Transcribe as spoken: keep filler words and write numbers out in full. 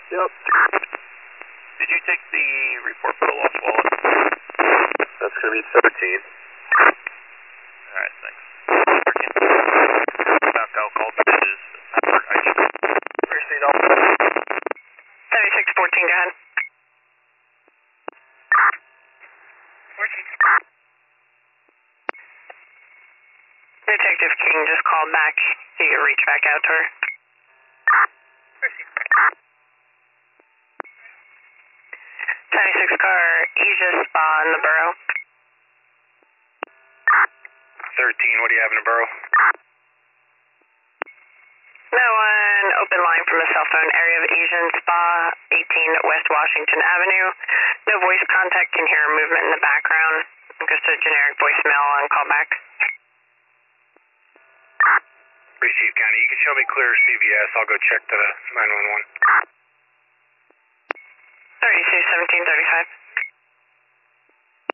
Yep. Did you take the report for the lost wallet? That's going to be thirteen. Alright, thanks. Back out call is Proceed Alpha. seventy-six fourteen, go ahead. fourteen. Detective King just called back. You can reach back out to her. Proceed. seventy-six car, Asia Spa in the borough. thirteen, what do you have in the borough? No one, open line from a cell phone, area of Asian Spa, eighteen West Washington Avenue. No voice contact, can hear movement in the background. Just a generic voicemail on callback. Receive County, you can show me clear C V S, I'll go check the nine one one. thirty-two seventeen thirty-five.